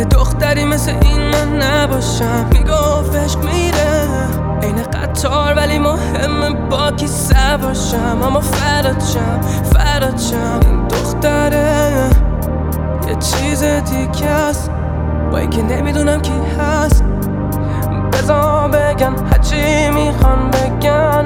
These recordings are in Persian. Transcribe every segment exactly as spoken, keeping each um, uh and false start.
دختری مثل این من نباشم. میگفت عشق میره این قطار ولی مهمه با کی سوارشم. اما فراد شم فراد شم این دختره یه چیز دیگه است با اینکه نمیدونم کی هست. بذار بگن هرچی میخوان بگن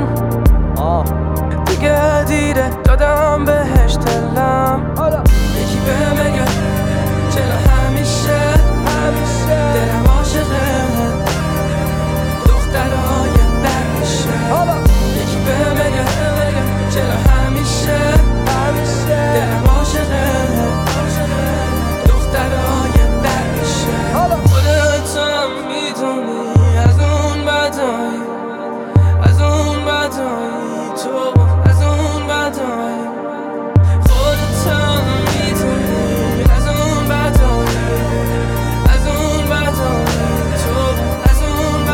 دیگه دیره دادم بهش دلم. یکی بهم بگه چرا همیشه همیشه دلم عاشقه دخترهای بد میشه. یکی بهم بگه چرا همیشه همیشه دلم عاشقه دخترهای بد میشه. خودت هم میدونی از اون بدایی از اون بدایی تو از اون بدایی. خودت هم میدونی از اون بدایی از اون بدایی تو از اون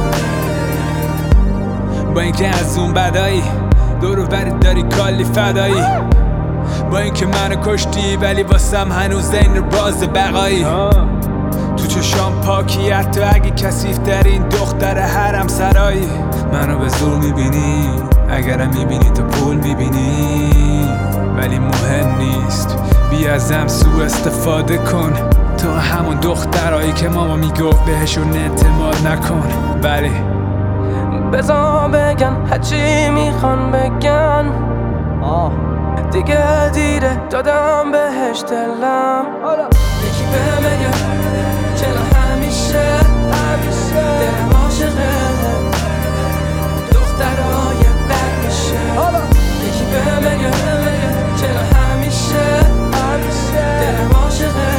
بدایی. با اینکه از اون بدایی دور و برت داری کلی فدایی. با اینکه منو کشتی ولی واسم هنوز این باز بقایی. تو چشام پاکی حتی اگه کثیف ترین دختر حرم سرایی. منو به زور میبینی اگرم میبینی تو پول میبینی ولی مهم نیست بیا ازم سو استفاده کن. تو همون دخترایی که ماما میگفت بهشون اعتماد نکن. ولی بذار بگن هرچی میخوان بگن دیگه دیره دادم بهش دلم. یکی بهم بگه چرا همیشه همیشه دلم عاشقه دخترهای بد میشه. یکی بهم بگه چرا همیشه همیشه دلم عاشقه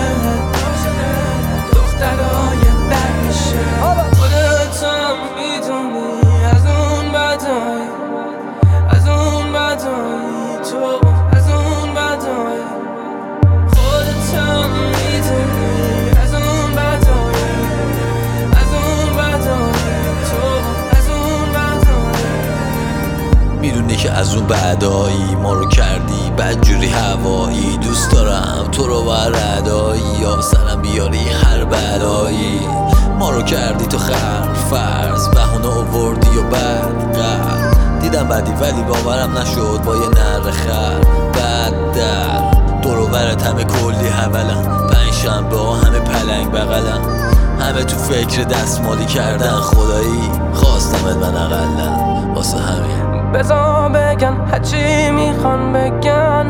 دخترهای بد میشه. خودت هم میدونی از اون بدایی از اون بدایی تو از اون بدایی. خودت هم میدونی از اون بدایی از اون بدایی تو از اون بدایی. میدونی که از اون بعدایی ما رو کردی بدجوری هوایی. دوست دارم تو رو بردایی یا سرم بیاری هر بلایی. ما رو کردی تو خر فرض بهونه آوردی و بعد قرد دیدم بدی ولی باورم نشد با یه نر خر بعد در دور و برت همه کلی حولم. پنج شنبه ها همه پلنگ بغلم همه تو فکر دستمالی کردن. خدایی خواستمت من اقلم واسه همین بذار بگن هرچی میخوان بگن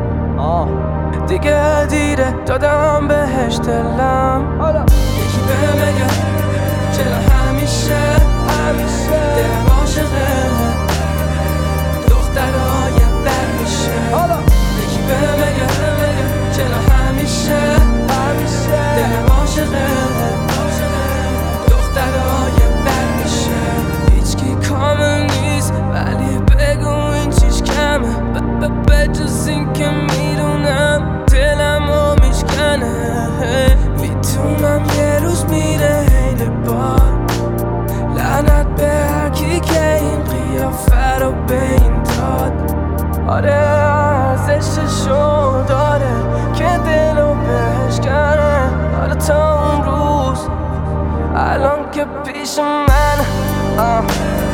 دیگه دیره دادم بهش دلم. یکی بهم بگه چرا همیشه همیشه دلم عاشقه دخترهای بد میشه. یکی بهم بگه چرا همیشه همیشه دلم عاشقه دخترهای بد میشه. هیچکی کامل نیست ولی بگو این چیش کمه بجز این که میدونم دلمو میشکنه. میتونم یه روز میره این بار لعنت به هرکی که این قیافه رو به این داد. آره ارزششو داره که دلو بهش کنه. آره تا اون روز الان که پیش من